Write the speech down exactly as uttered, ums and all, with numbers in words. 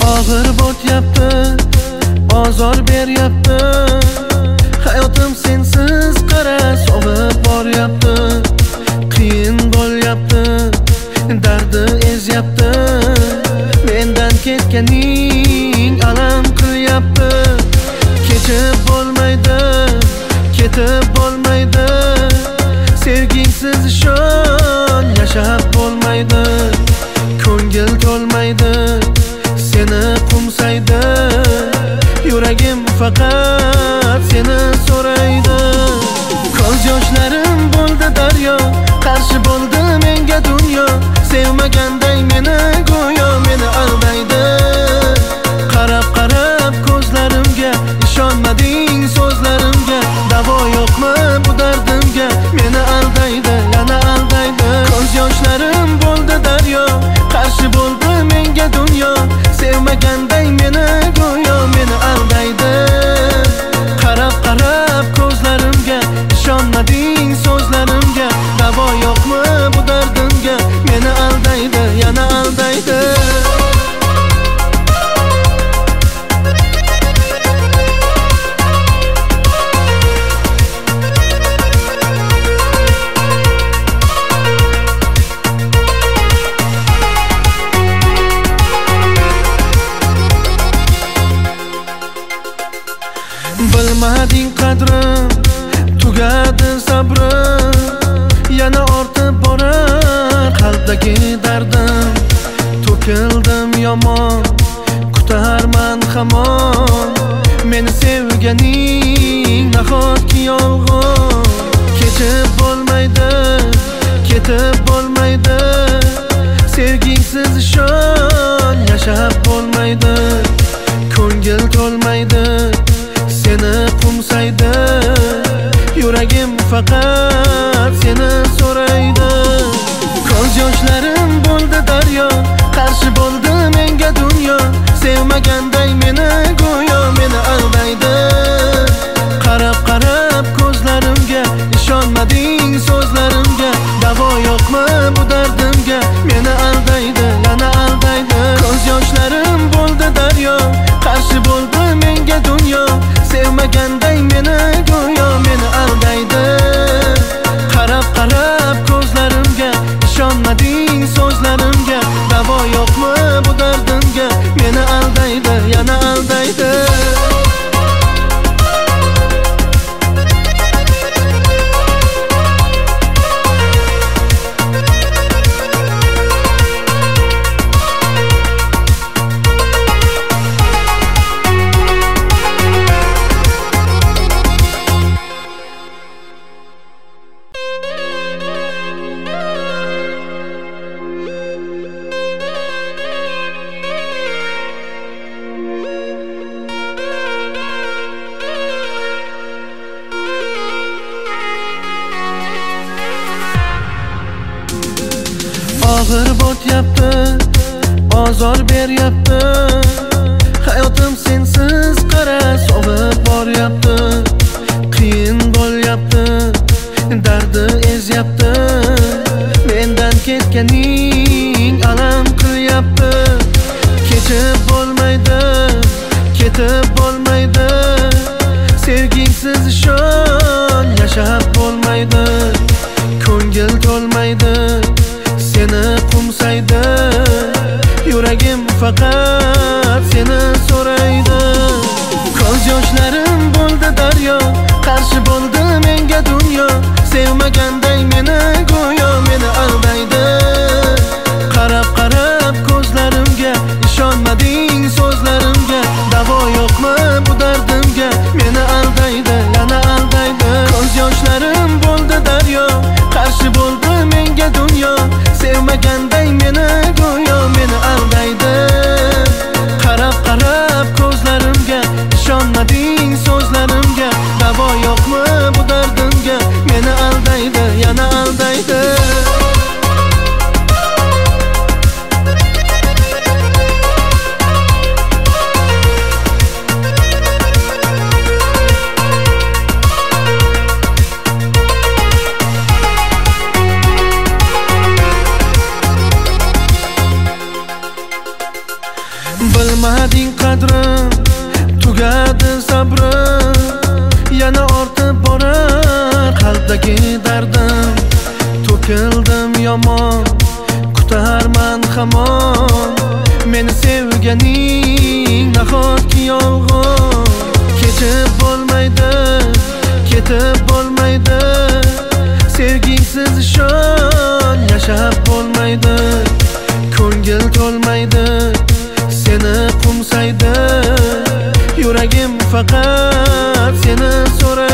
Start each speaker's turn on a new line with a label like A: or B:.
A: Og'ir bo'tyapti, ozor beryapti. Hayotim sensiz qara sovib boryapti. Qiyin bo'lyapti, dardi ezyapti. Mendan ketganing alam qilyapti. Kechib bo'lmaydi, ketib bo'lmaydi. Sevgingsiz ishon yashab bo'lmaydi. Ko'ngil to'lmaydi, seni qo'msaydi. Yuragim faqat seni so'raydi. Ko'z yoshlarim bo'ldi daryo, qarshi bo'ldi menga dunyo. Sevmaganday meni go'yo meni aldaydi. Qarab qarab ko'zlarimga, ishonmading so'zlarimga. Davo yo'qmi bu dardimga? Meni aldaydi, yana aldaydi. Ko'z yoshlarim bo'ldi daryo, qarshi bo'ldi menga dunyo. Sevmaganday meni go'yo meni aldaydi. Qarab qarab ko'zlarimga, ishonmading so'zlarimga. Davo yo'qmi bu dardimga? Meni aldaydi, yana aldaydi. Bilmading qadrim, tugadi sabrim. Yana ortib borar qalbdagi dardim. To'kildim yomon, kutarman hamon. Meni sevganing nahotki yolg'on. Kechib bo'lmaydi, ketib bo'lmaydi. Sevgingsiz ishon yashab bo'lmaydi. Ko'ngil to'lmaydi, seni qo'msaydi. Yuragim faqat seni so'raydi. Ko'z yoshlarim bo'ldi daryo, qarshi bo'ldi menga dunyo. Sevmaganday meni go'yo meni aldaydi. Qarab qarab ko'zlarimga, ishonmading so'zlarimga. Davo yo'qmi bu dardimga? Meni aldaydi, yana aldaydi. Ko'z yoshlarim bo'ldi daryo, qarshi bo'ldi menga dunyo. Sevmaganday meni go'yo meni aldaydi. Qarab qarab ko'zlarimga, ishonmading so'zlarimga. Davo yo'qmi bu dardimga? Meni aldaydi, yana aldaydi. Og'ir bo'tyapti, ozor beryapti. Hayotim sensiz qara sovib boryapti. Qiyin bo'lyapti, dardi ezyapti. Mendan ketganing alam qilyapti. Kechib bo'lmaydi, ketib bo'lmaydi. Sevgingsiz ishon yashab bo'lmaydi. Ko'ngil to'lmaydi, seni qo'msaydi. Yuragim faqat seni so'raydi. Ko'z yoshlarim bo'ldi daryo, qarshi bo'ldi menga dunyo. Sevmaganday meni go'yo meni aldaydi. Qarab qarab ko'zlarimga, ishonmading so'zlarimga. Davo yo'qmi bu dardimga? Meni aldaydi, yana aldaydi. Ko'z yoshlarim bo'ldi daryo, qarshi bo'ldi menga dunyo. Sevmaganday meni go'yo meni aldaydi. Qarab qarab ko'zlarimga, ishonmading so'zlarimga. Davo yo'qmi bu dardimga? Meni aldaydi, yana aldaydi. Bilmading qadrim, tugadi sabrim, yana ortib borar qalbdagi dardim. To'kildim yomon, kutarman hamon, meni sevganing nahotki yolg'on. Kechib bo'lmaydi, ketib bo'lmaydi, sevgisiz ishon yashab bo'lmaydi. Ko'ngil to'lmaydi, seni qo'msaydi, yuragim faqat seni so'raydi.